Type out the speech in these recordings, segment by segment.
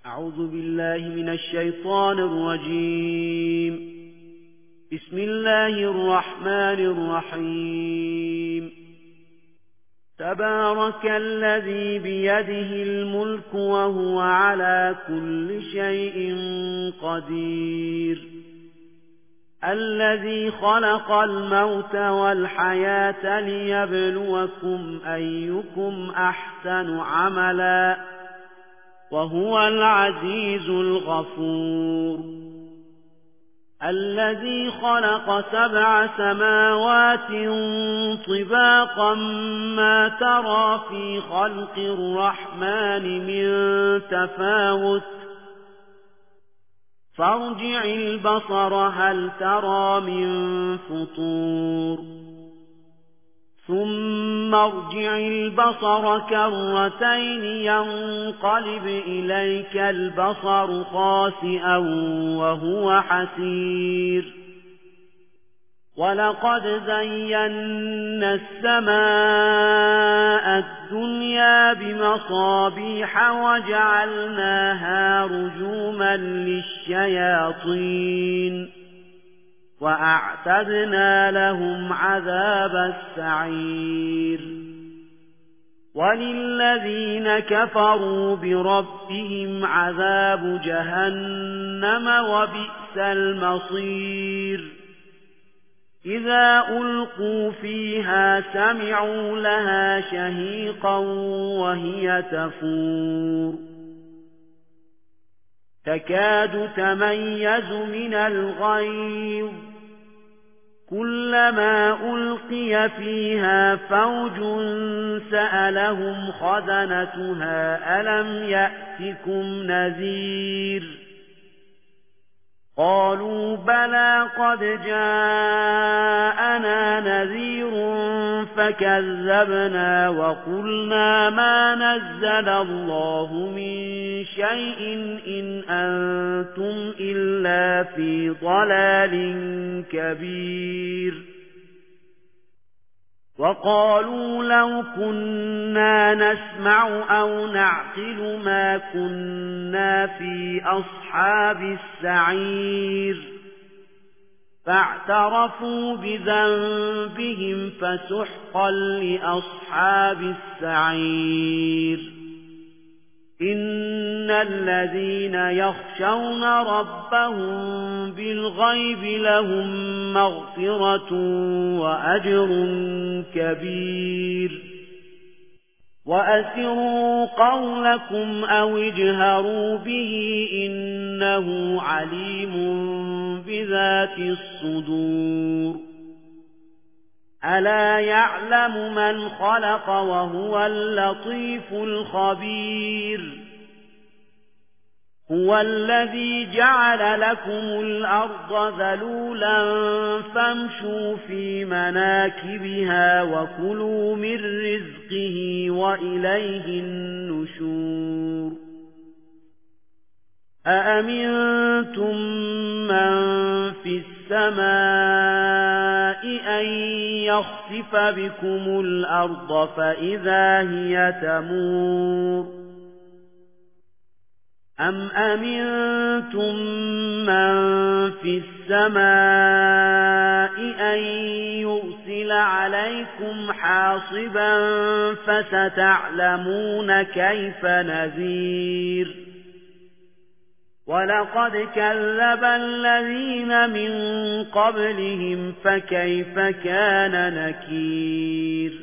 أعوذ بالله من الشيطان الرجيم. بسم الله الرحمن الرحيم. تبارك الذي بيده الملك وهو على كل شيء قدير. الذي خلق الموت والحياة ليبلوكم أيكم أحسن عملا وهو العزيز الغفور. الذي خلق 7 سماوات طباقا ما ترى في خلق الرحمن من تفاوت فارجع البصر هل ترى من فطور ثم ارجع البصر كرتين ينقلب إليك البصر خاسئا وهو حسير. ولقد زينا السماء الدنيا بمصابيح وجعلناها رجوما للشياطين وأعتدنا لهم عذاب السعير. وللذين كفروا بربهم عذاب جهنم وبئس المصير. إذا ألقوا فيها سمعوا لها شهيقا وهي تفور تكاد تميز من الغيظ كلما ألقي فيها فوج سألهم خزنتها ألم يأتكم نذير قالوا بلى قد جاءنا نذير فكذبنا وقلنا ما نزل الله من شيء إن أنتم إلا في ضلال كبير. وقالوا لو كنا نسمع أو نعقل ما كنا في أصحاب السعير فاعترفوا بذنبهم فسحقا لأصحاب السعير. إن الذين يخشون ربهم بالغيب لهم مغفرة وأجر كبير. وأسروا قولكم أو اجهروا به إنه عليم بذات الصدور. ألا يعلم من خلق وهو اللطيف الخبير. هو الذي جعل لكم الأرض ذلولا فامشوا في مناكبها وكلوا من رزقه وإليه النشور. أأمنتم من في السماء أن يخسف بكم الأرض فإذا هي تمور أم أمنتم من في السماء أن يرسل عليكم حاصبا فستعلمون كيف نذير. ولقد كذب الذين من قبلهم فكيف كان نكير.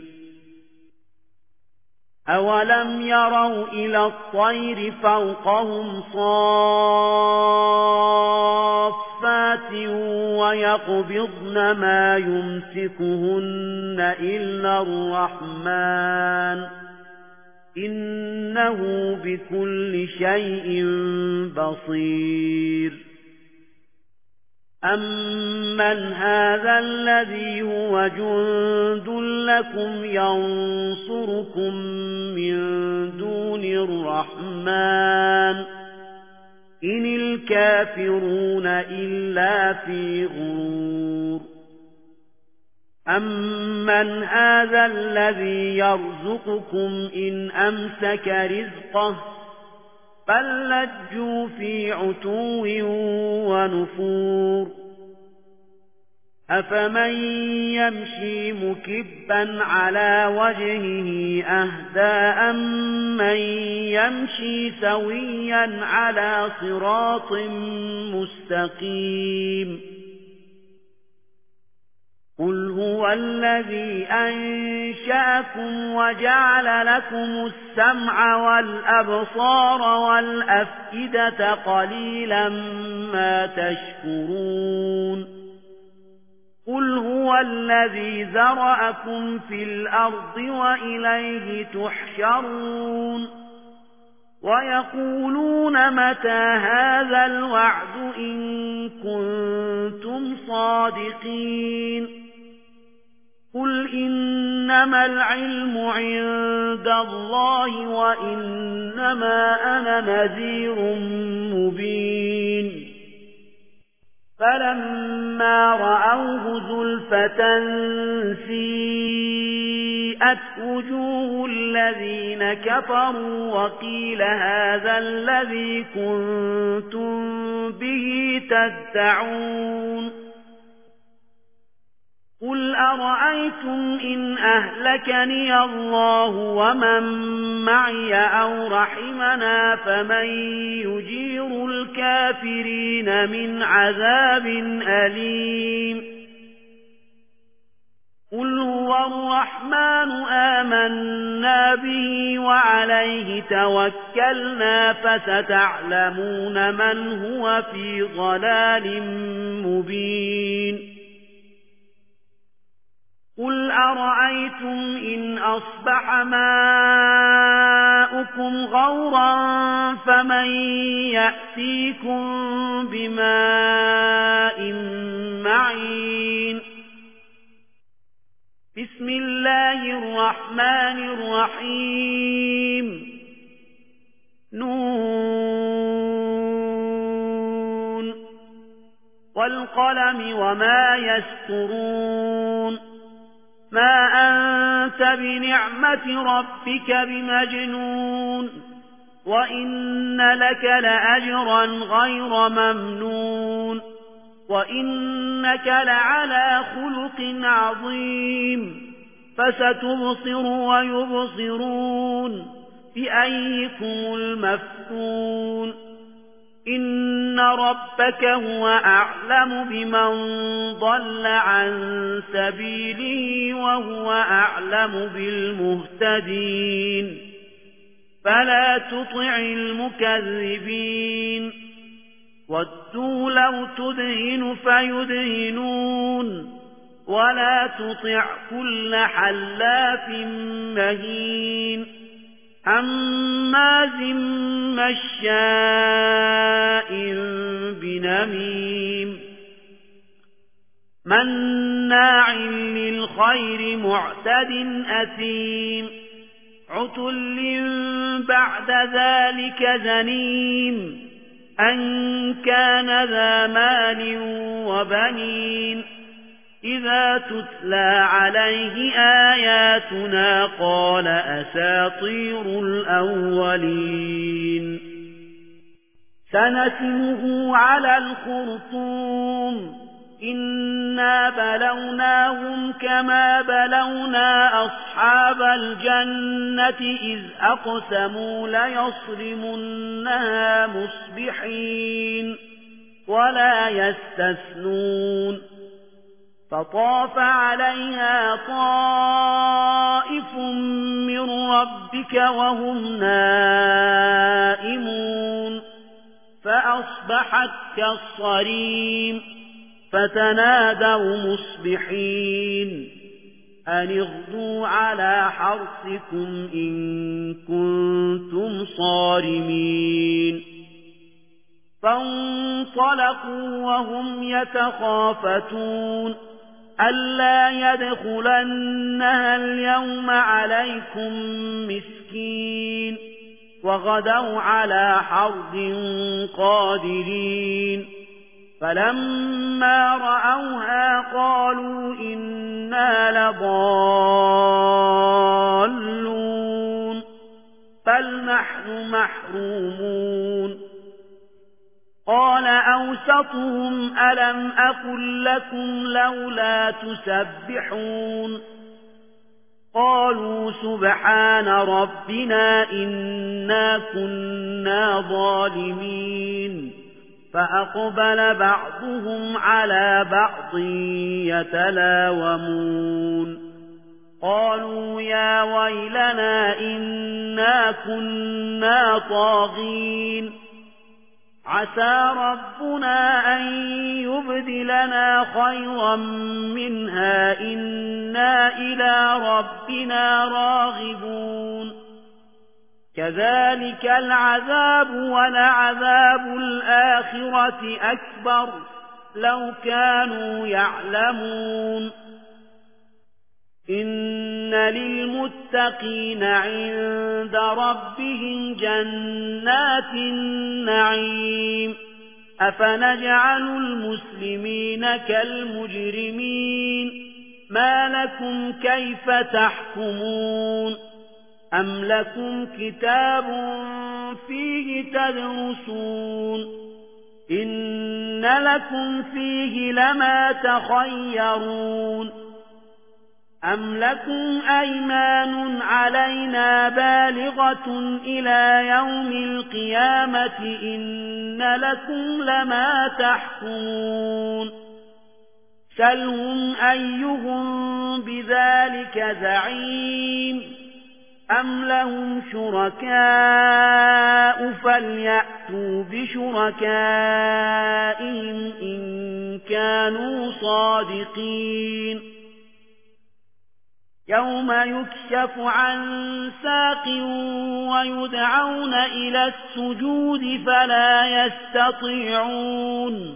أولم يروا إلى الطير فوقهم صافات ويقبضن ما يمسكهن إلا الرحمن إنه بكل شيء بصير. أمن هذا الذي هو جند لكم ينصركم من دون الرحمن إن الكافرون إلا في غرور. أمن هذا الذي يرزقكم إن أمسك رزقه بل لجوا في عتو ونفور أفمن يمشي مكبا على وجهه أهدى أمن يمشي سويا على صراط مستقيم قل هو الذي أنشأكم وجعل لكم السمع والأبصار والأفئدة قليلا ما تشكرون قل هو الذي ذرأكم في الأرض وإليه تحشرون ويقولون متى هذا الوعد إن كنتم صادقين قل إنما العلم عند الله وإنما أنا نذير مبين فلما رأوه زلفة سيئت وجوه الذين كفروا وقيل هذا الذي كنتم به تدعون قل أرأيتم إن أهلكني الله ومن معي أو رحمنا فمن يجير الكافرين من عذاب أليم قل هو الرحمن آمنا به وعليه توكلنا فستعلمون من هو في ضلال مبين قل أرأيتم إن أصبح ماؤكم غورا فمن يأتيكم بماء معين بسم الله الرحمن الرحيم نون والقلم وما يسطرون ما أنت بنعمة ربك بمجنون وإن لك لأجرا غير ممنون وإنك لعلى خلق عظيم فستبصر ويبصرون بأيكم المفتون إن ربك هو أعلم بمن ضل عن سبيله وهو أعلم بالمهتدين فلا تطع المكذبين ودوا لو تدهن فيدهنون ولا تطع كل حلاف مهين هماز مشاء بنميم مناع للخير معتد أثيم عتل بعد ذلك زنيم أن كان ذا مال وبنين إذا تتلى عليه آياتنا قال أساطير الأولين سنسمه على الخرطوم إنا بلوناهم كما بلونا أصحاب الجنة إذ أقسموا ليصرمنها مصبحين ولا يستثنون فطاف عليها طائف من ربك وهم نائمون فأصبحت كالصريم فتنادوا مصبحين أن اغدوا على حرثكم إن كنتم صارمين فانطلقوا وهم يتخافتون ألا يدخلنها اليوم عليكم مسكين وغدوا على حرد قادرين فلما رأوها قالوا إنا لضالون بل نحن محرومون قال أوسطهم ألم أقل لكم لولا تسبحون قالوا سبحان ربنا إنا كنا ظالمين فأقبل بعضهم على بعض يتلاومون قالوا يا ويلنا إنا كنا طاغين عسى ربنا أن يبدلنا خيرا منها إنا إلى ربنا راغبون كذلك العذاب ولعذاب الآخرة أكبر لو كانوا يعلمون إن للمتقين عند ربهم جنات النعيم أفنجعل المسلمين كالمجرمين ما لكم كيف تحكمون أم لكم كتاب فيه تدرسون إن لكم فيه لما تخيرون أم لكم أيمان علينا بالغة إلى يوم القيامة إن لكم لما تحكمون سلهم أيهم بذلك زعيم أم لهم شركاء فليأتوا بشركائهم إن كانوا صادقين يوم يكشف عن ساق ويدعون إلى السجود فلا يستطيعون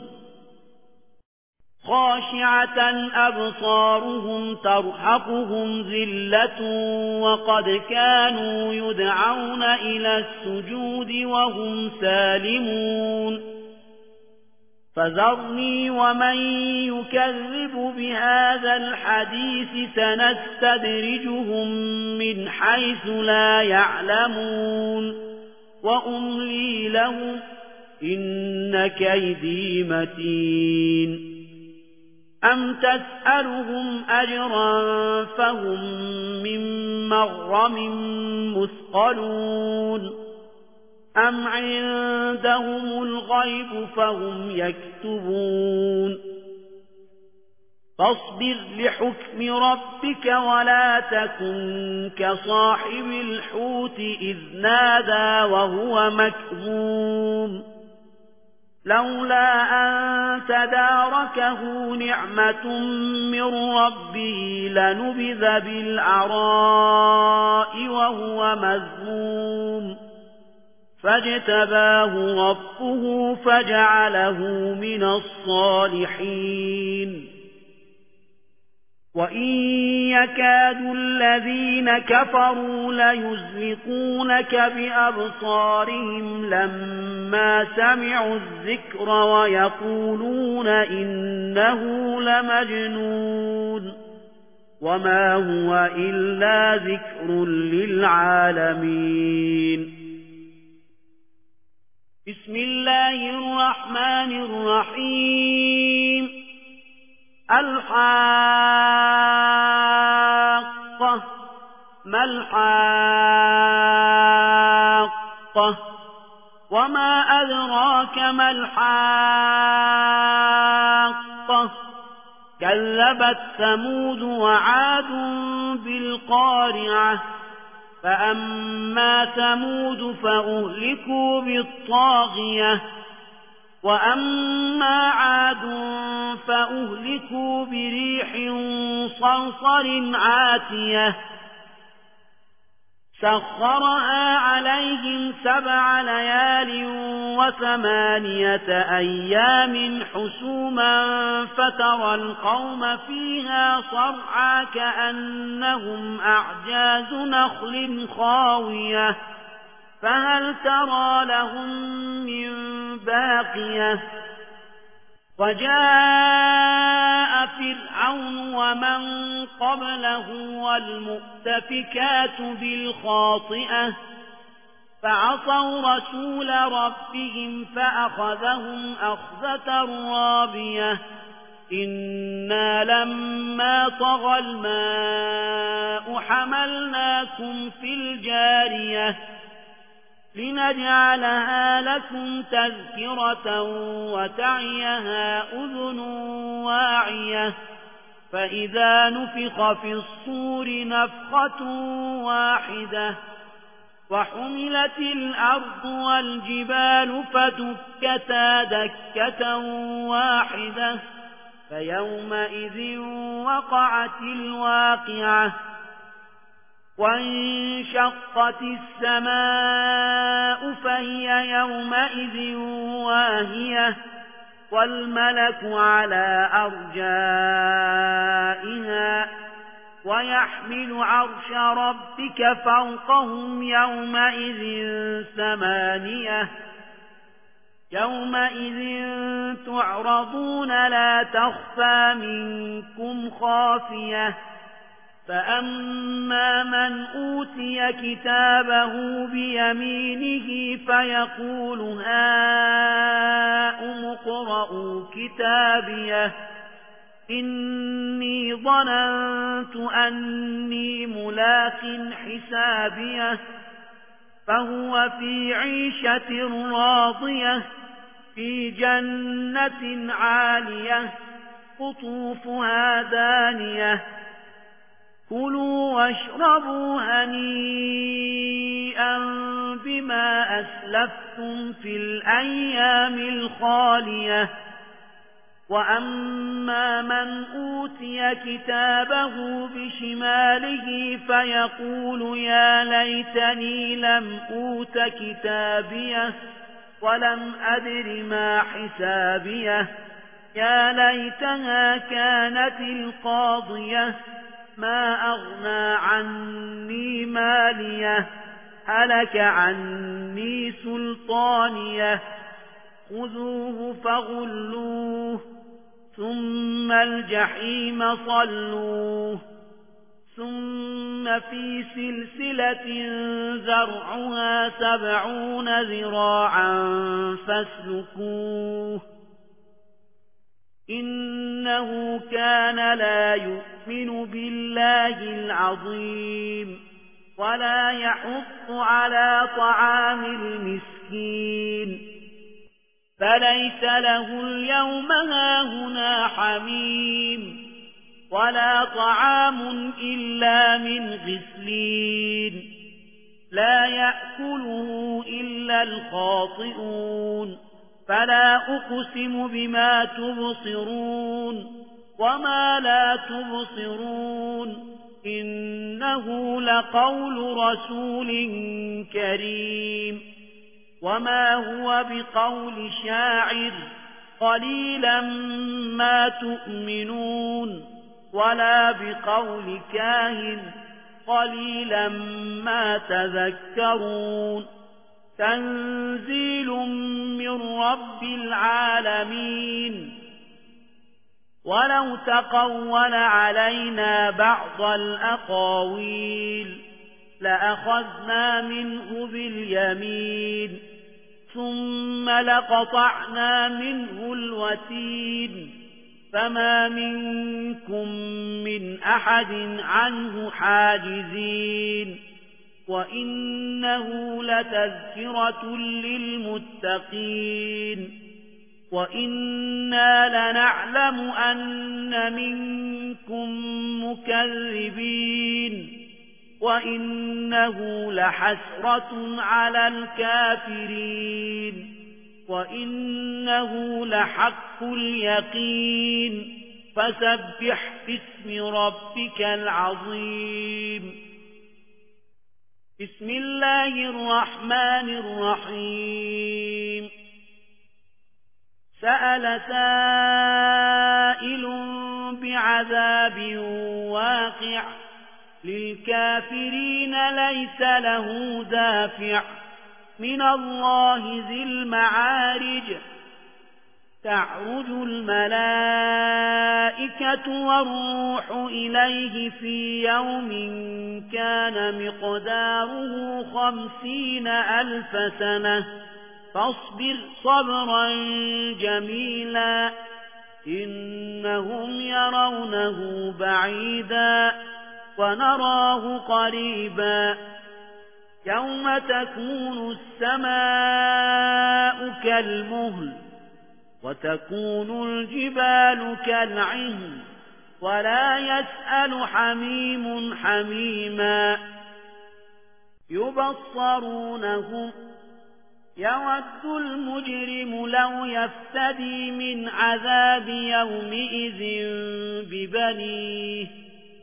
خاشعة أبصارهم ترهقهم ذلة وقد كانوا يدعون إلى السجود وهم سالمون فذرني ومن يكذب بهذا الحديث سنستدرجهم من حيث لا يعلمون وأملي لهم إن كيدي متين أم تسألهم أجرا فهم من مغرم مثقلون أم عندهم الغيب فهم يكتبون فاصبر لحكم ربك ولا تكن كصاحب الحوت إذ نادى وهو مكظوم لولا أن تداركه نعمة من ربه لنبذ بالعراء وهو مذموم فاجتباه ربه فجعله من الصالحين وإن يكاد الذين كفروا ليزلقونك بأبصارهم لما سمعوا الذكر ويقولون إنه لمجنون وما هو إلا ذكر للعالمين بسم الله الرحمن الرحيم الحاقة ما الحاقة وما أدراك ما الحاقة كذبت ثمود وعاد بالقارعة فأما ثمود فأهلكوا بالطاغية وأما عاد فأهلكوا بريح صرصر عاتية سخرها عليهم 7 ليال و8 أيام حسوما فترى القوم فيها صرعى كأنهم أعجاز نخل خاوية فهل ترى لهم من باقية وجاء فرعون ومن قبله والمؤتفكات بالخاطئة فعصوا رسول ربهم فأخذهم أخذة رابية إنا لما طغى الماء حملناكم في الجارية لنجعلها لكم تذكرة وتعيها أذن واعية فإذا نفخ في الصور نفخة واحدة وحملت الأرض والجبال فدكتا دكة واحدة فيومئذ وقعت الواقعة وانشقت السماء فهي يومئذ واهية والملك على أرجائها ويحمل عرش ربك فوقهم يومئذ ثمانية يومئذ تعرضون لا تخفى منكم خافية فأما من أوتي كتابه بيمينه فيقول هاؤم اقرءوا كتابيه إني ظننت أني ملاق حسابيه فهو في عيشة راضية في جنة عالية قطوفها دانية كلوا واشربوا هنيئا بما أسلفتم في الأيام الخالية وأما من أوتي كتابه بشماله فيقول يا ليتني لم أوت كتابيه ولم أدر ما حسابيه يا ليتها كانت القاضية ما أغنى عني ماليه هلك عني سلطانيه خذوه فغلوه ثم الجحيم صلوه ثم في سلسلة زرعها 70 ذراعا فاسلكوه إنه كان لا يؤمن بالله العظيم ولا يحض على طعام المسكين فليس له اليوم هاهنا حميم ولا طعام إلا من غسلين لا يأكله إلا الخاطئون فلا أقسم بما تبصرون وما لا تبصرون إنه لقول رسول كريم وما هو بقول شاعر قليلا ما تؤمنون ولا بقول كاهن قليلا ما تذكرون تنزيل من رب العالمين ولو تقول علينا بعض الأقاويل لأخذنا منه باليمين ثم لقطعنا منه الوتين فما منكم من أحد عنه حاجزين وإنه لتذكرة للمتقين وإنا لنعلم أن منكم مكذبين وإنه لحسرة على الكافرين وإنه لحق اليقين فسبح باسم ربك العظيم بسم الله الرحمن الرحيم سأل سائل بعذاب واقع للكافرين ليس له دافع من الله ذي المعارج تعرج الملائكة والروح إليه في يوم كان مقداره 50,000 سنة فاصبر صبرا جميلا إنهم يرونه بعيدا ونراه قريبا يوم تكون السماء كالمهل وتكون الجبال كالعهن ولا يسأل حميم حميما يبصرونهم يود المجرم لو يفتدي من عذاب يومئذ ببنيه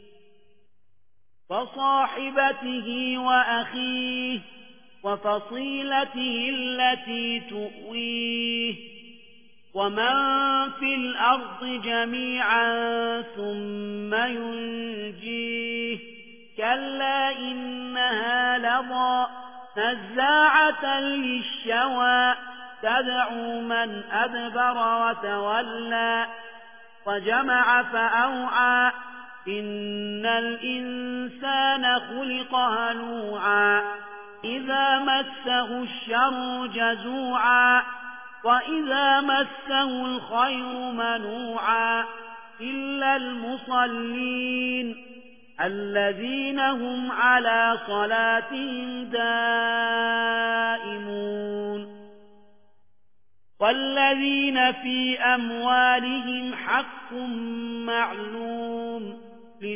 وصاحبته وأخيه وفصيلته التي تؤويه ومن في الأرض جميعا ثم ينجيه كلا إنها لظى نزاعة للشوى تدعو من أدبر وتولى وجمع فأوعى إن الإنسان خلق هلوعا إذا مسه الشر جزوعا وإذا مسه الخير منوعا إلا المصلين الذين هم على صلاتهم دائمون والذين في أموالهم حق معلوم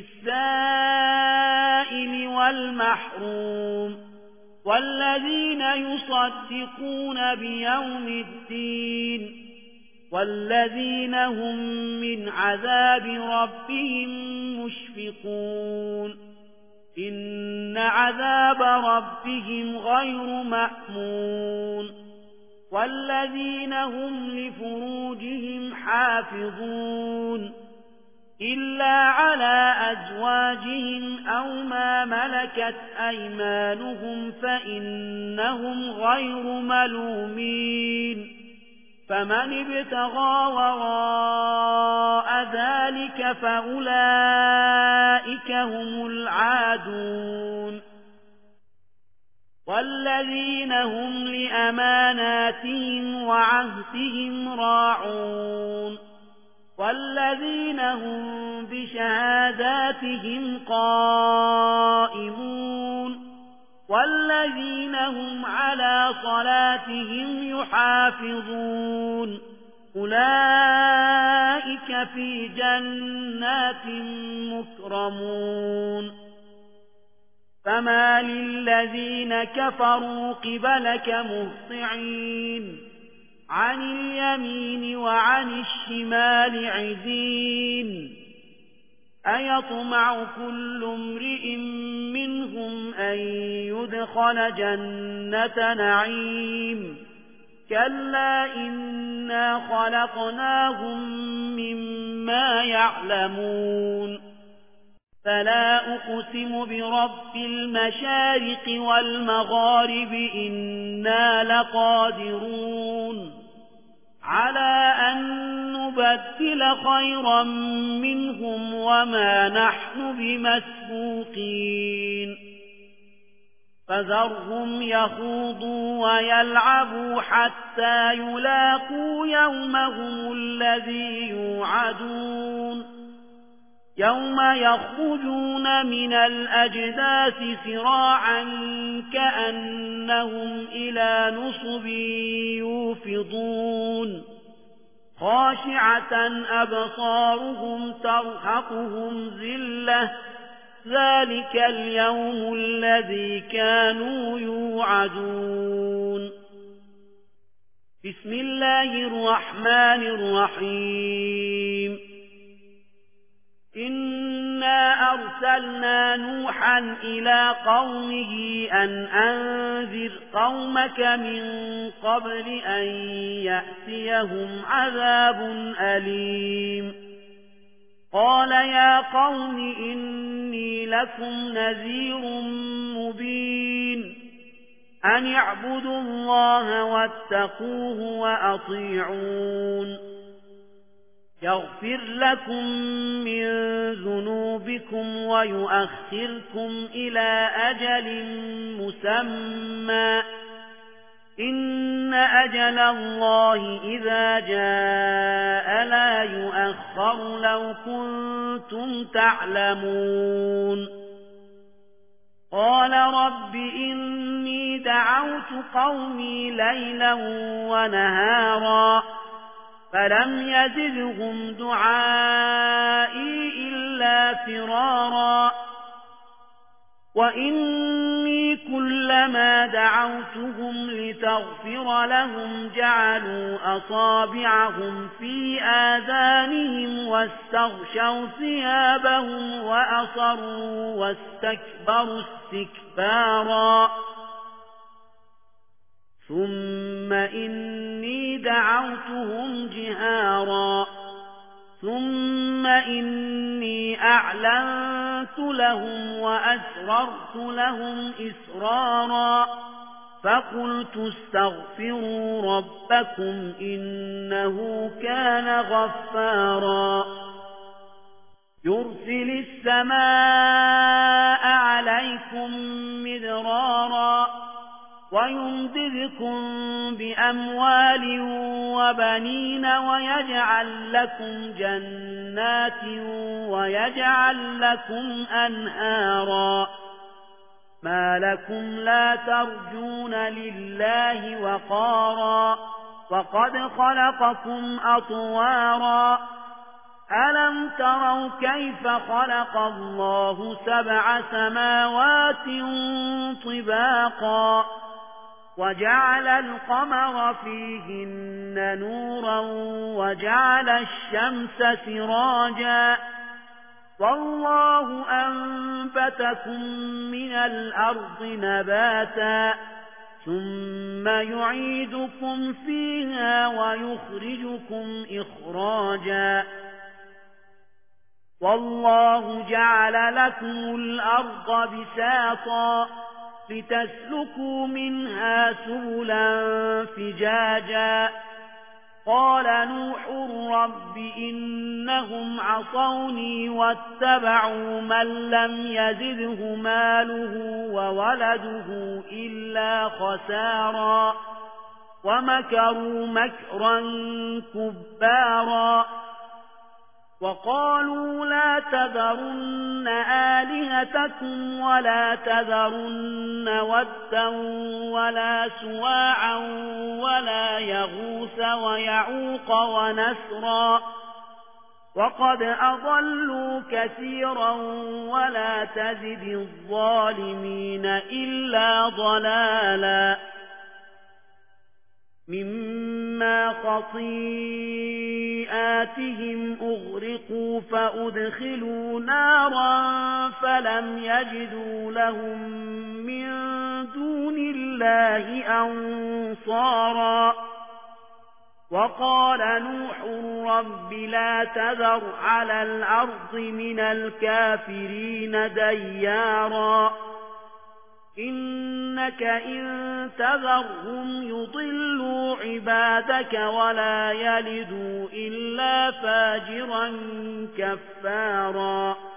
للسائل والمحروم والذين يصدقون بيوم الدين والذين هم من عذاب ربهم مشفقون إن عذاب ربهم غير مأمون والذين هم لفروجهم حافظون إلا على أزواجهم أو ما ملكت أيمانهم فإنهم غير ملومين فمن ابتغى وراء ذلك فأولئك هم العادون والذين هم لأماناتهم وعهدهم راعون والذين هم بشهاداتهم قائمون والذين هم على صلاتهم يحافظون أولئك في جنات مكرمون فما للذين كفروا قبلك مهطعين عن اليمين وعن الشمال عزين أيطمع كل امرئ منهم أن يدخل جنة نعيم كلا إنا خلقناهم مما يعلمون فلا أقسم برب المشارق والمغارب إنا لقادرون على أن نبدل خيرا منهم وما نحن بمسبوقين فذرهم يخوضوا ويلعبوا حتى يلاقوا يومهم الذي يوعدون يوم يخرجون من الأجداث سراعا كأنهم إلى نصب يوفضون خاشعة أبصارهم ترهقهم ذلة ذلك اليوم الذي كانوا يوعدون بسم الله الرحمن الرحيم إنا أرسلنا نوحا إلى قومه أن أنذر قومك من قبل أن يأتيهم عذاب أليم قال يا قوم إني لكم نذير مبين أن اعبدوا الله واتقوه وأطيعون يغفر لكم من ذنوبكم ويؤخركم إلى أجل مسمى إن أجل الله إذا جاء لا يؤخر لو كنتم تعلمون قال رب إني دعوت قومي ليلا ونهارا فلم يزدهم دعائي إلا فرارا وإني كلما دعوتهم لتغفر لهم جعلوا أصابعهم في آذانهم واستغشوا ثيابهم وأصروا واستكبروا استكبارا ثم إني دعوتهم جهارا ثم إني أعلنت لهم وأسررت لهم إسرارا فقلت استغفروا ربكم إنه كان غفارا يرسل السماء عليكم مدرارا ويمددكم بأموال وبنين ويجعل لكم جنات ويجعل لكم أنهارا ما لكم لا ترجون لله وقارا وقد خلقكم أطوارا ألم تروا كيف خلق الله 7 سماوات طباقا وجعل القمر فيهن نورا وجعل الشمس سراجا والله أنبتكم من الأرض نباتا ثم يعيدكم فيها ويخرجكم إخراجا والله جعل لكم الأرض بساطا لتسلكوا منها سبلا فجاجا قال نوح رب إنهم عصوني واتبعوا من لم يزده ماله وولده إلا خسارا ومكروا مكرا كبارا وقالوا لا تذرن آلهتكم ولا تذرن ودا ولا سواعا ولا يغوث ويعوق ونسرا وقد أضلوا كثيرا ولا تزد الظالمين إلا ضلالا مما خطيئاتهم أغرقوا فأدخلوا نارا فلم يجدوا لهم من دون الله أنصارا وقال نوح رب لا تذر على الأرض من الكافرين ديارا إنك إن تذرهم يضلوا عبادك ولا يلدوا إلا فاجرا كفارا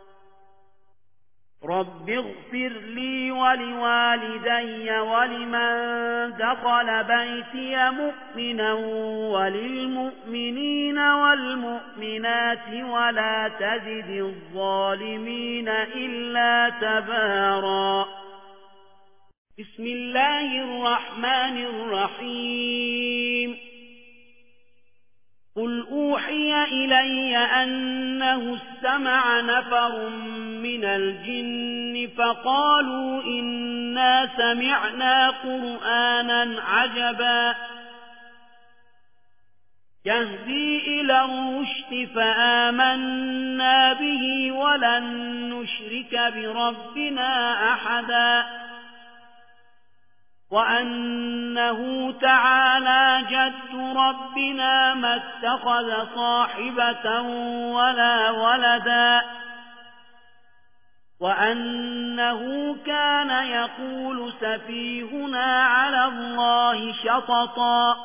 رب اغفر لي ولوالدي ولمن دخل بيتي مؤمنا وللمؤمنين والمؤمنات ولا تزد الظالمين إلا تبارا بسم الله الرحمن الرحيم قل أوحي إلي أنه استمع نفر من الجن فقالوا إنا سمعنا قرآنا عجبا يهدي إلى الرشد فآمنا به ولن نشرك بربنا أحدا وأنه تعالى جد ربنا ما اتخذ صاحبة ولا ولدا وأنه كان يقول سفيهنا على الله شططا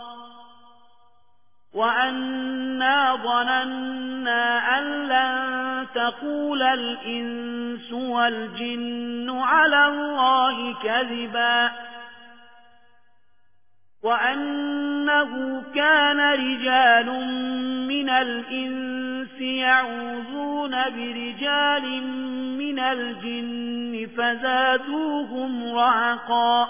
وأنا ظننا أن لن تقول الإنس والجن على الله كذبا وأنه كان رجال من الإنس يعوذون برجال من الجن فزادوهم رهقا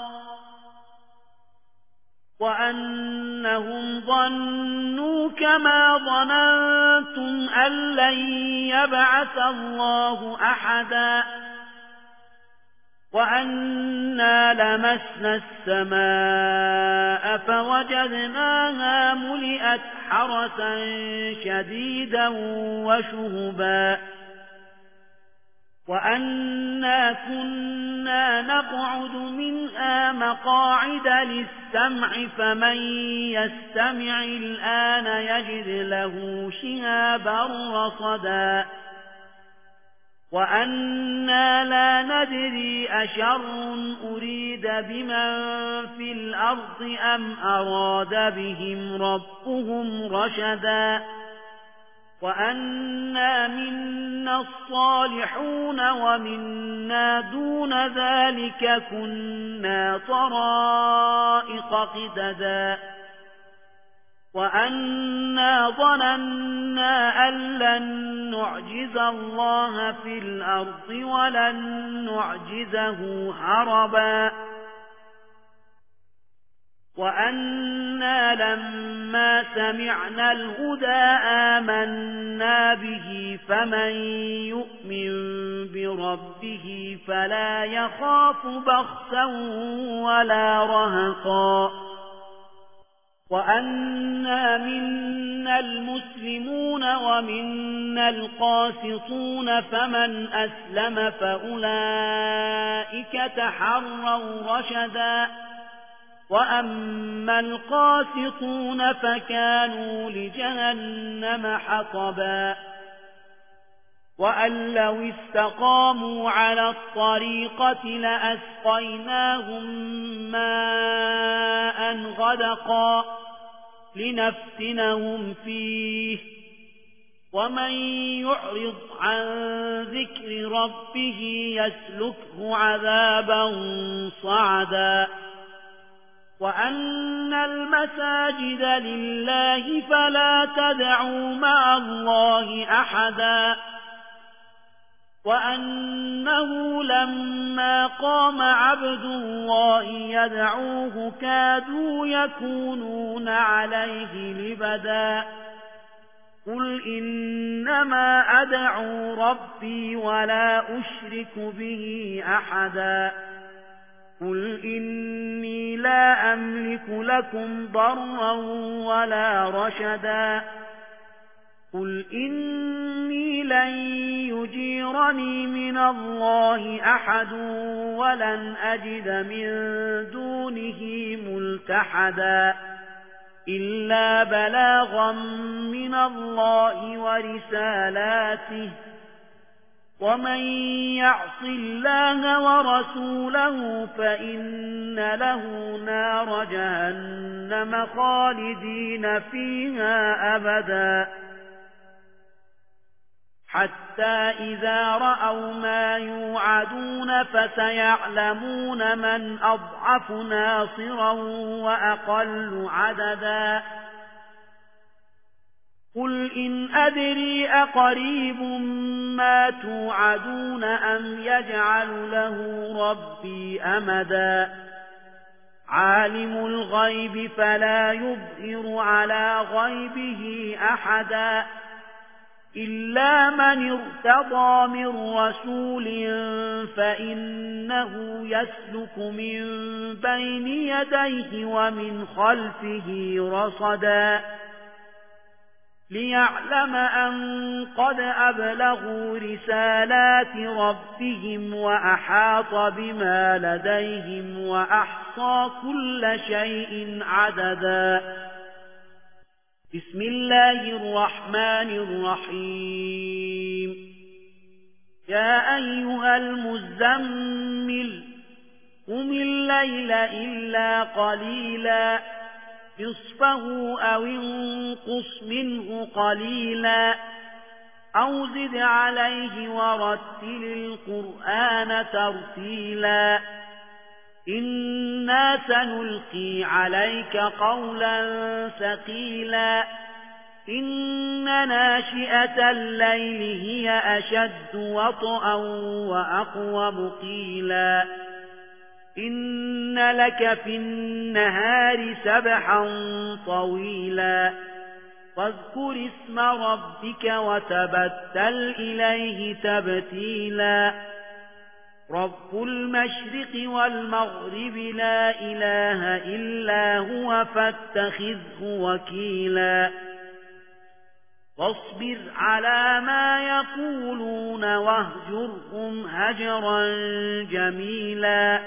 وأنهم ظنوا كما ظننتم أن لن يبعث الله أحدا وأنا لمسنا السماء فوجدناها ملئت حرسا شديدا وشهبا وأنا كنا نقعد منها مقاعد للسمع فمن يستمع الآن يجد له شهابا رصدا وأنا لا ندري أشر أريد بمن في الأرض أم أراد بهم ربهم رشدا وأنا منا الصالحون ومنا دون ذلك كنا طرائق قددا وأنا ظننا أن لن نعجز الله في الأرض ولن نعجزه هربا وأنا لما سمعنا الهدى آمنا به فمن يؤمن بربه فلا يخاف بخسا ولا رهقا وأنا منا المسلمون ومنا القاسطون فمن أسلم فأولئك تحروا رشدا وأما القاسطون فكانوا لجهنم حطبا وأن لو استقاموا على الطريقة لأسقيناهم ماء غدقا لنفتنهم فيه ومن يعرض عن ذكر ربه يسلكه عذابا صعدا وأن المساجد لله فلا تدعوا مع الله أحدا وأنه لما قام عبد الله يدعوه كادوا يكونون عليه لبدا قل إنما أدعو ربي ولا أشرك به أحدا قل إني لا أملك لكم ضرا ولا رشدا قل إني لن يجيرني من الله أحد ولن أجد من دونه ملتحدا إلا بلاغا من الله ورسالاته ومن يعص الله ورسوله فإن له نار جهنم خالدين فيها أبدا حتى إذا رأوا ما يوعدون فسيعلمون من أضعف ناصرا وأقل عددا قل إن أدري أقريب ما توعدون أم يجعل له ربي أمدا عالم الغيب فلا يظهر على غيبه أحدا إلا من ارتضى من رسول فإنه يسلك من بين يديه ومن خلفه رصدا ليعلم أن قد أبلغوا رسالات ربهم وأحاط بما لديهم وأحصى كل شيء عددا بسم الله الرحمن الرحيم يا أيها المزمل قم الليل إلا قليلا نصفه أو انقص منه قليلا أو زد عليه ورتل القرآن ترتيلا إنا سنلقي عليك قولا ثقيلا إن ناشئة الليل هي أشد وطئا وأقوم قيلا إن لك في النهار سبحا طويلا واذكر اسم ربك وتبتل إليه تبتيلا رب المشرق والمغرب لا إله إلا هو فاتخذه وكيلا واصبر على ما يقولون واهجرهم هجرا جميلا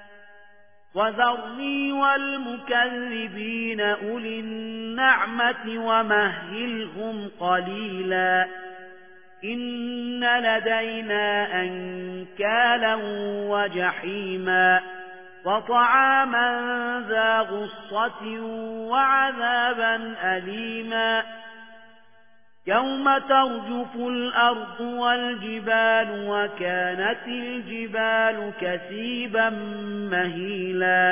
وذرني والمكذبين أولي النعمة ومهلهم قليلا إن لدينا أنكالا وجحيما وطعاما ذا غصة وعذابا أليما يوم ترجف الأرض والجبال وكانت الجبال كثيبا مهيلا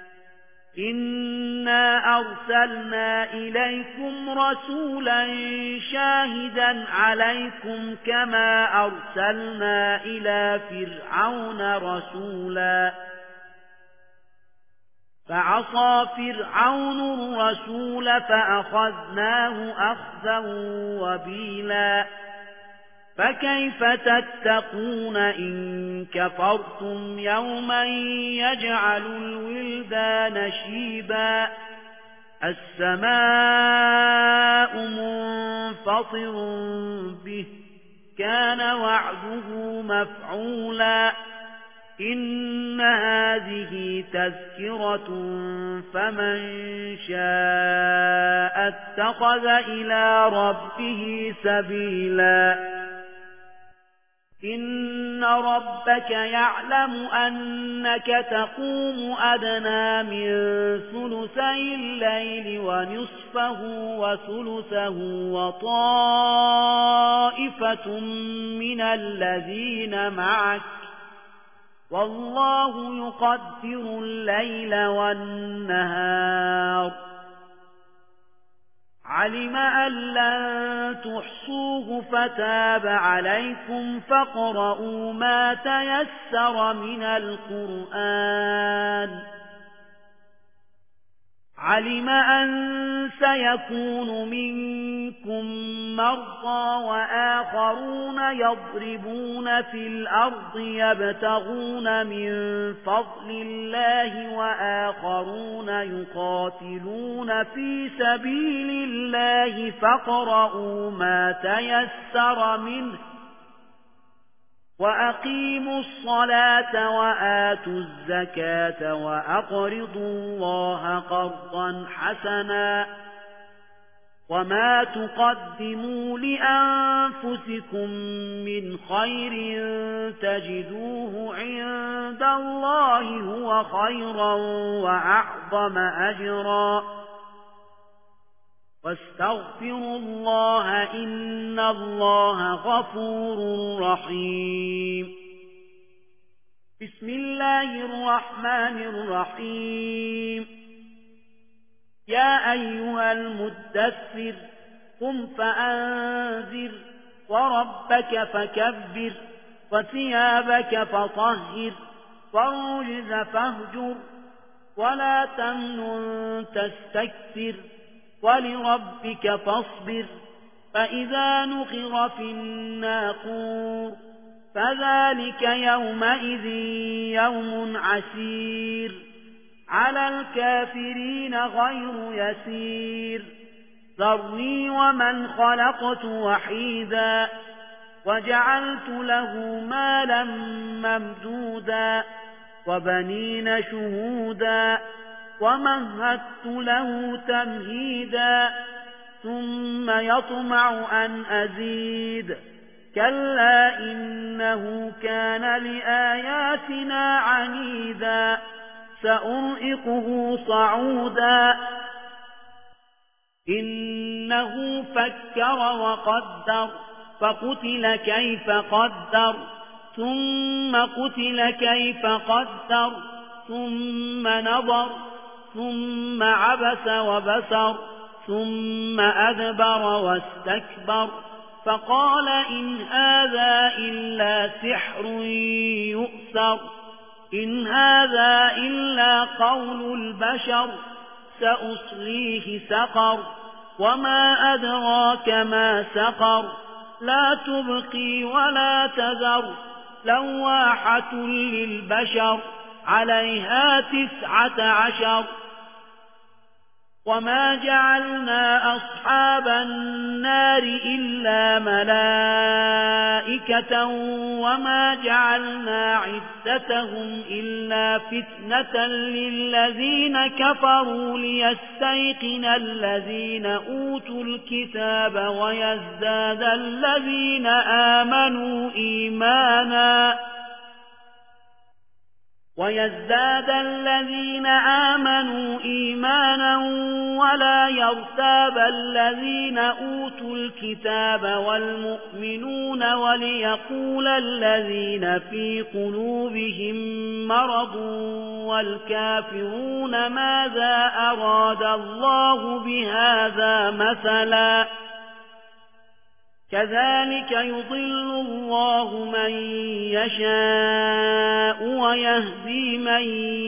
إنا أرسلنا إليكم رسولا شاهدا عليكم كما أرسلنا إلى فرعون رسولا فعصى فرعون الرسول فأخذناه أخذا وبيلا فكيف تتقون إن كفرتم يوما يجعل الولدان شيبا السماء منفطر به كان وعده مفعولا إن هذه تذكرة فمن شاء اتخذ إلى ربه سبيلا إن ربك يعلم أنك تقوم أدنى من ثلثي الليل ونصفه وثلثه وطائفة من الذين معك والله يقدر الليل والنهار علم أن لن تحصوه فتاب عليكم فاقرؤوا ما تيسر من القرآن علم أن سيكون منكم مرضى وآخرون يضربون في الأرض يبتغون من فضل الله وآخرون يقاتلون في سبيل الله فاقرؤوا ما تيسر منه وأقيموا الصلاة وآتوا الزكاة وأقرضوا الله قرضا حسنا وما تقدموا لأنفسكم من خير تجدوه عند الله هو خيرا وأعظم أجرا واستغفروا الله إن الله غفور رحيم بسم الله الرحمن الرحيم يا أيها المدثر قم فأنذر وربك فكبر وثيابك فطهر والرجز فاهجر ولا تمنن تستكثر ولربك فاصبر فإذا نقر في الناقور فذلك يومئذ يوم عسير على الكافرين غير يسير ذرني ومن خلقت وحيدا وجعلت له مالا ممدودا وبنين شهودا ومهدت له تمهيدا ثم يطمع أن أزيد كلا إنه كان لآياتنا عنيدا سأرهقه صعودا إنه فكر وقدر فقتل كيف قدر ثم قتل كيف قدر ثم نظر ثم عبس وبسر ثم أدبر واستكبر فقال إن هذا إلا سحر يؤثر إن هذا إلا قول البشر سأصليه سقر وما أدراك ما سقر لا تبقي ولا تذر لواحة للبشر عليها 19 وما جعلنا أصحاب النار إلا ملائكة وما جعلنا عدتهم إلا فتنة للذين كفروا ليستيقن الذين أوتوا الكتاب ويزداد الذين آمنوا إيمانا ولا يرتاب الذين أوتوا الكتاب والمؤمنون وليقول الذين في قلوبهم مرض والكافرون ماذا أراد الله بهذا مثلا كذلك يضل الله من يشاء ويهدي من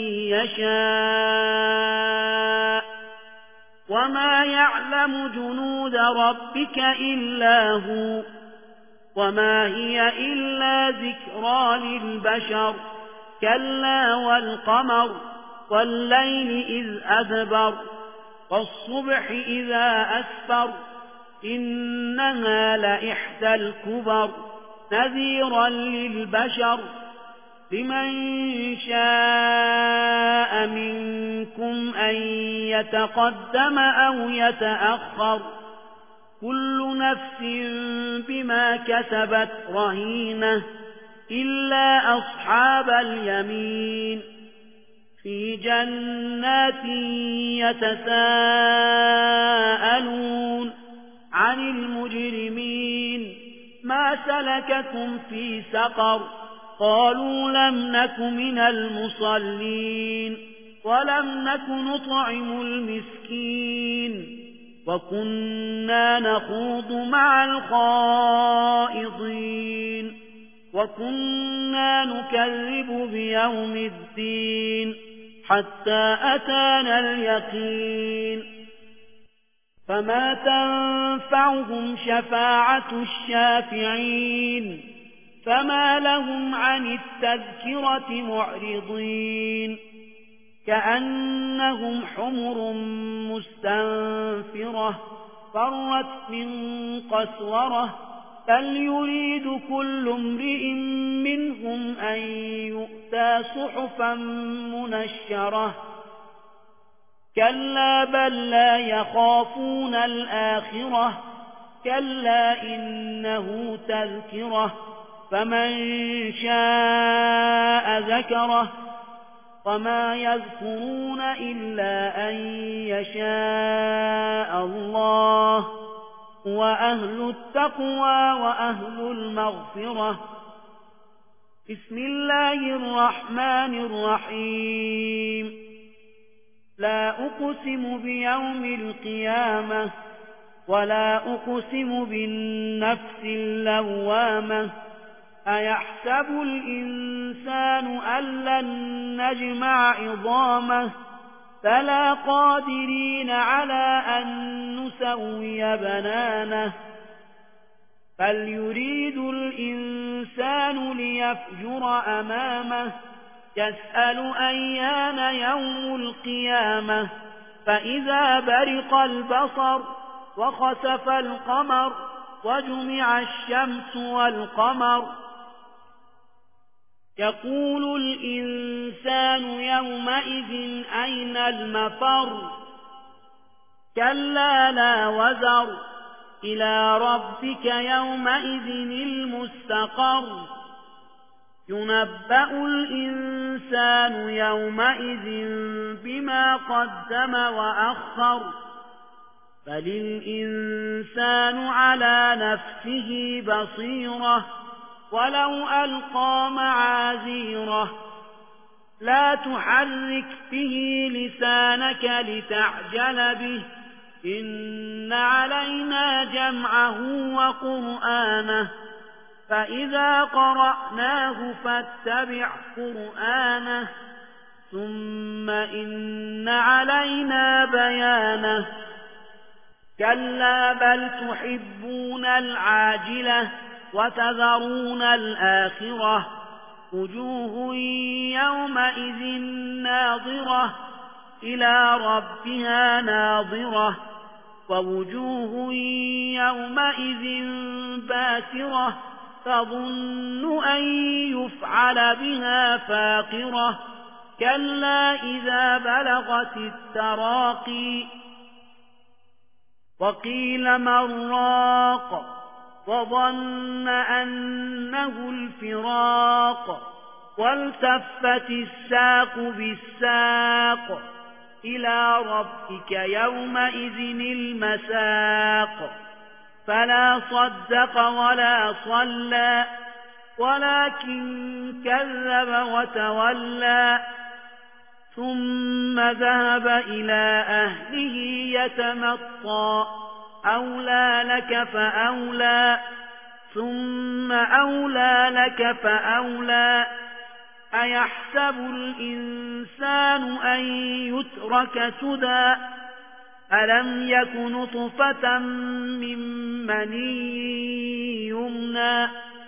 يشاء وما يعلم جنود ربك إلا هو وما هي إلا ذكرى للبشر كلا والقمر والليل إذ أدبر والصبح إذا أسفر إنها لإحدى الكبر نذيرا للبشر لمن شاء منكم أن يتقدم أو يتأخر كل نفس بما كسبت رهينة إلا أصحاب اليمين في جنات يتساءلون عن المجرمين ما سلككم في سقر قالوا لم نك من المصلين ولم نك نطعم المسكين وكنا نخوض مع الخائضين وكنا نكذب بيوم الدين حتى أتانا اليقين فما تنفعهم شفاعة الشافعين فما لهم عن التذكرة معرضين كأنهم حمر مستنفرة فرت من قسورة بل يريد كل امرئ منهم أن يؤتى صحفا منشرة كلا بل لا يخافون الآخرة كلا إنه تذكرة فمن شاء ذكره وما يذكرون إلا أن يشاء الله وأهل التقوى وأهل المغفرة بسم الله الرحمن الرحيم لا أقسم بيوم القيامة ولا أقسم بالنفس اللوامة أيحسب الإنسان أن لن نجمع عظامه فلا قادرين على أن نسوي بنانه بل يريد الإنسان ليفجر أمامه يسأل أيان يوم القيامة فإذا برق البصر وخسف القمر وجمع الشمس والقمر يقول الإنسان يومئذ أين المفر كلا لا وزر إلى ربك يومئذ المستقر ينبأ الإنسان يومئذ بما قدم وأخر فللإنسان على نفسه بصيرة ولو ألقى معاذيره لا تحرك به لسانك لتعجل به إن علينا جمعه وقرآنه فإذا قرأناه فاتبع قرآنه ثم إن علينا بيانه كلا بل تحبون العاجلة وتذرون الآخرة وجوه يومئذ ناظرة إلى ربها ناظرة ووجوه يومئذ باسرة تظن أن يفعل بها فاقرة كلا إذا بلغت التراقي وقيل من راق وظن أنه الفراق والتفت الساق بالساق إلى ربك يومئذ المساق فلا صدق ولا صلى ولكن كذب وتولى ثم ذهب إلى أهله يتمطى أولى لك فأولى ثم أولى لك فأولى أيحسب الإنسان أن يترك سدى ألم يك نطفة من مني يمنى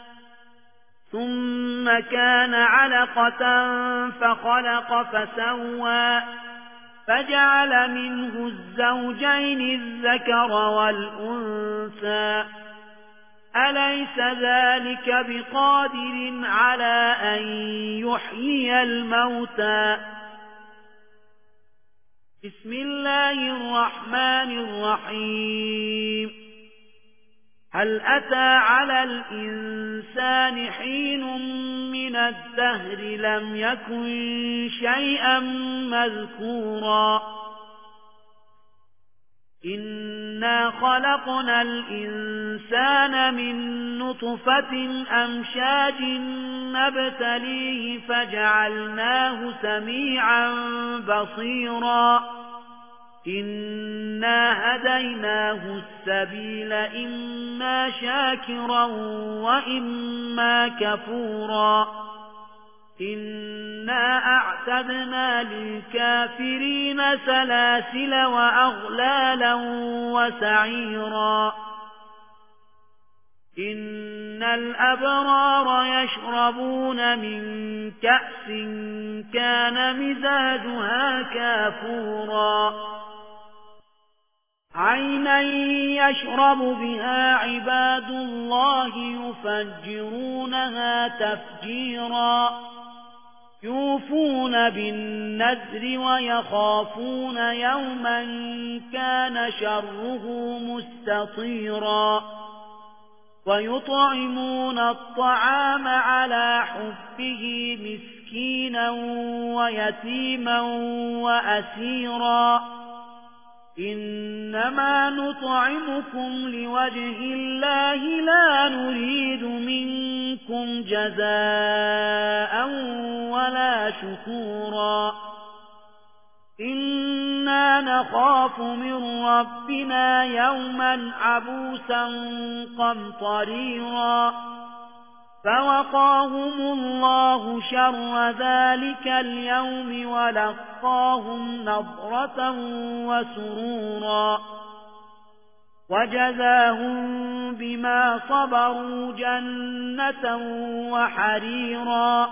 ثم كان علقة فخلق فسوى فجعل منه الزوجين الذكر والأنثى أليس ذلك بقادر على أن يحيي الموتى بسم الله الرحمن الرحيم هل أتى على الإنسان حين من الدهر لم يكن شيئا مذكورا إنا خلقنا الإنسان من نطفة أمشاج نبتليه فجعلناه سميعا بصيرا إنا هديناه السبيل إما شاكرا وإما كفورا إنا أعتدنا للكافرين سلاسل وأغلالا وسعيرا إن الأبرار يشربون من كأس كان مزاجها كافورا عينا يشرب بها عباد الله يفجرونها تفجيرا يوفون بالنذر ويخافون يوما كان شره مستطيرا ويطعمون الطعام على حبه مسكينا ويتيما وأسيرا إنما نطعمكم لوجه الله لا نريد منكم جزاء ولا شكورا إنا نخاف من ربنا يوما عبوسا قمطريرا فوقاهم الله شر ذلك اليوم ولقاهم نضرة وسرورا وجزاهم بما صبروا جنة وحريرا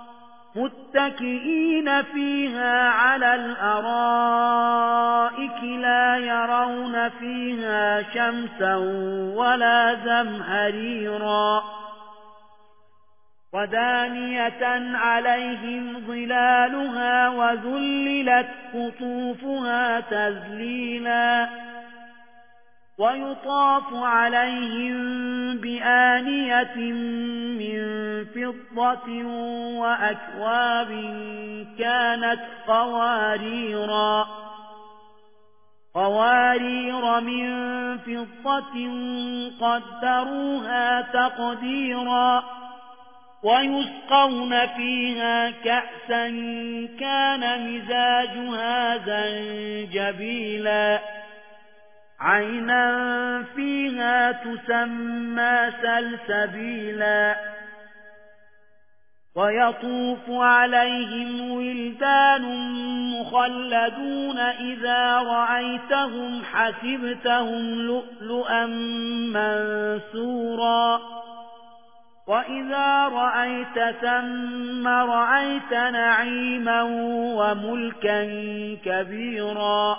متكئين فيها على الأرائك لا يرون فيها شمسا ولا زمهريرا ودانية عليهم ظلالها وذللت. وذللت قطوفها تذليلا. وجزاهم بما صبروا جنة وحريرا متكئين فيها على الأرائك لا يرون فيها شمسا ولا زمهريرا ودانية عليهم ظلالها وذللت قطوفها تذليلا. وجزاهم بما صبروا جنة وحريرا متكئين فيها على الأرائك لا يرون فيها شمسا ولا زمهريرا ويطاف عليهم بآنية من فضة وأكواب كانت قوارير من فضة قدروها تقديرا ويسقون فيها كأسا كان مزاجها زنجبيلا عينا فيها تسمى سلسبيلا ويطوف عليهم ولدان مخلدون إذا رأيتهم حسبتهم لؤلؤا منثورا وإذا رأيت ثم رأيت نعيما وملكا كبيرا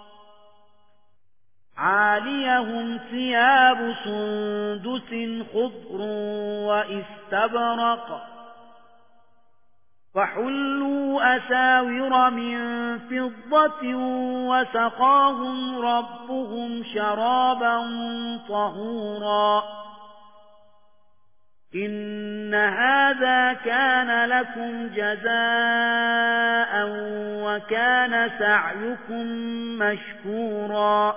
عاليهم ثياب سندس خضر وإستبرق وحلوا أساور من فضة وسقاهم ربهم شرابا طهورا إن هذا كان لكم جزاء وكان سعيكم مشكورا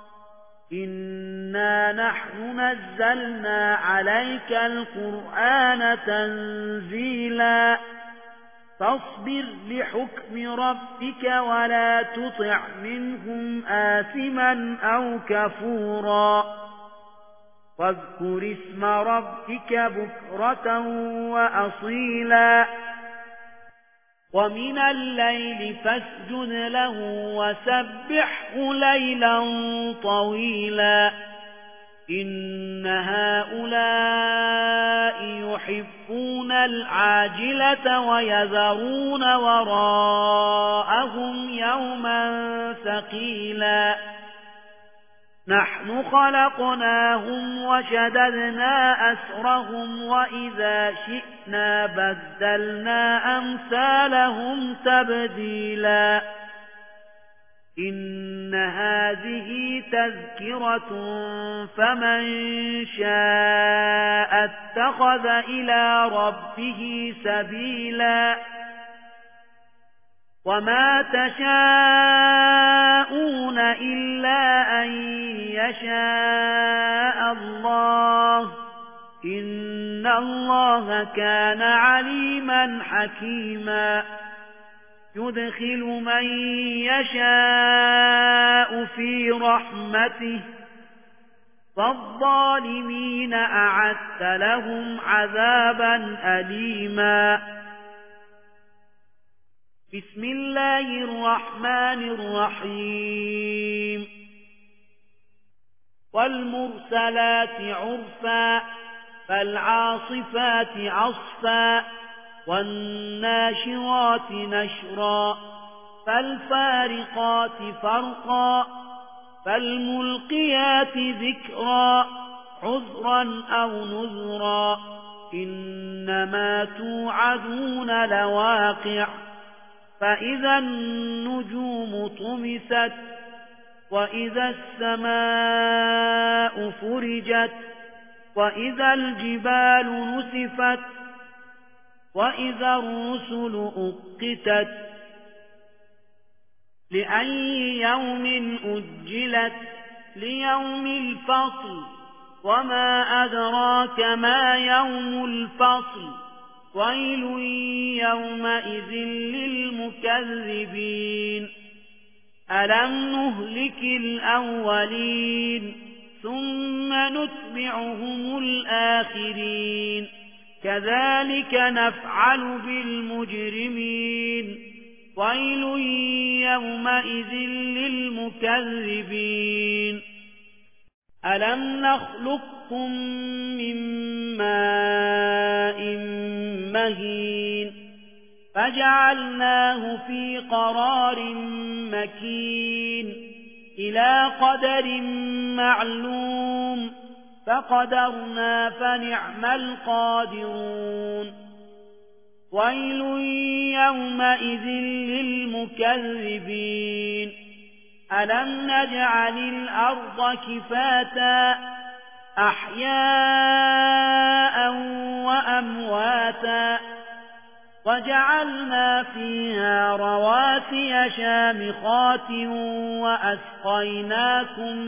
إنا نحن نزلنا عليك القرآن تنزيلا فاصبر لحكم ربك ولا تطع منهم آثما أو كفورا واذكر اسم ربك بكرة وأصيلا ومن الليل فاسجد له وسبحه ليلا طويلا إن هؤلاء يحبون العاجلة ويذرون وراءهم يوما ثقيلا نحن خلقناهم وشددنا أسرهم وإذا شئنا بدلنا أمثالهم تبديلا إن هذه تذكرة فمن شاء اتخذ إلى ربه سبيلا وما تشاءون إلا أن يشاء الله إن الله كان عليما حكيما يدخل من يشاء في رحمته والظالمين أعد لهم عذابا أليما بسم الله الرحمن الرحيم والمرسلات عرفا فالعاصفات عصفا والناشرات نشرا فالفارقات فرقا فالملقيات ذكرا عذرا أو نذرا إنما توعدون لواقع فإذا النجوم طمست وإذا السماء فرجت وإذا الجبال نسفت وإذا الرسل أقتت لأي يوم أجلت ليوم الفصل وما أدراك ما يوم الفصل ويل يومئذ للمكذبين ألم نهلك الأولين ثم نتبعهم الآخرين كذلك نفعل بالمجرمين ويل يومئذ للمكذبين ألم نخلقكم من ماء مهين فجعلناه في قرار مكين إلى قدر معلوم فقدرنا فنعم القادرون ويل يومئذ للمكذبين ألم نجعل الأرض كفاتا أحياء وأمواتا وجعلنا فيها رواسي شامخات وأسقيناكم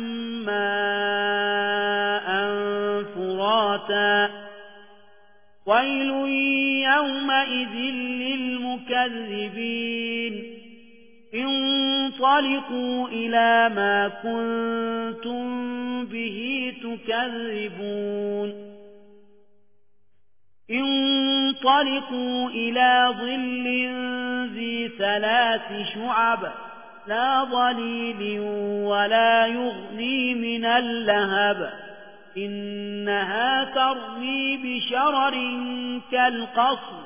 ماء فراتا ويل يومئذ للمكذبين انطلقوا إلى ما كنتم به تكذبون انطلقوا إلى ظل ذي 3 شعب لا ظليل ولا يغني من اللهب إنها ترمي بشرر كالقصر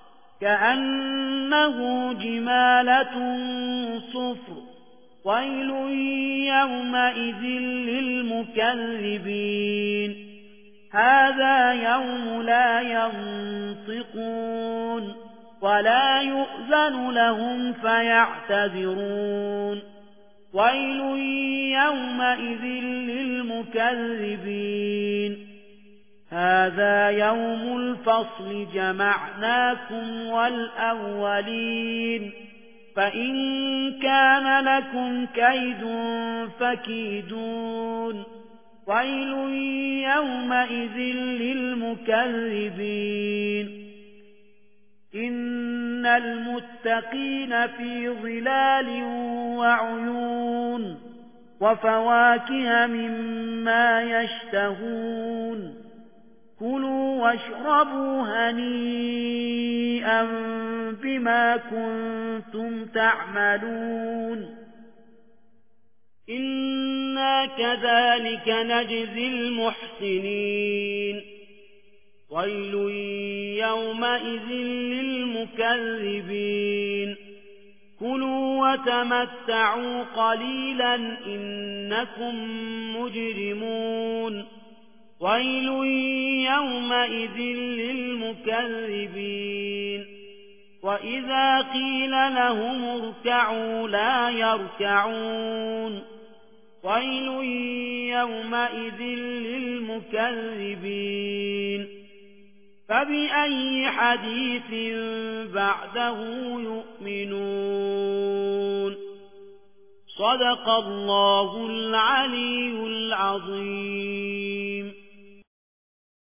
كأنه جمالة صفر ويل يومئذ للمكذبين هذا يوم لا ينطقون ولا يؤذن لهم فيعتذرون ويل يومئذ للمكذبين هذا يوم الفصل جمعناكم والأولين فإن كان لكم كيد فكيدون ويل يومئذ للمكذبين إن المتقين في ظلال وعيون وفواكه مما يشتهون كلوا واشربوا هنيئا بما كنتم تعملون إنا كذلك نجزي المحسنين ويل يومئذ للمكذبين كلوا وتمتعوا قليلا إنكم مجرمون ويل يومئذ للمكذبين وإذا قيل لهم اركعوا لا يركعون ويل يومئذ للمكذبين فبأي حديث بعده يؤمنون صدق الله العلي العظيم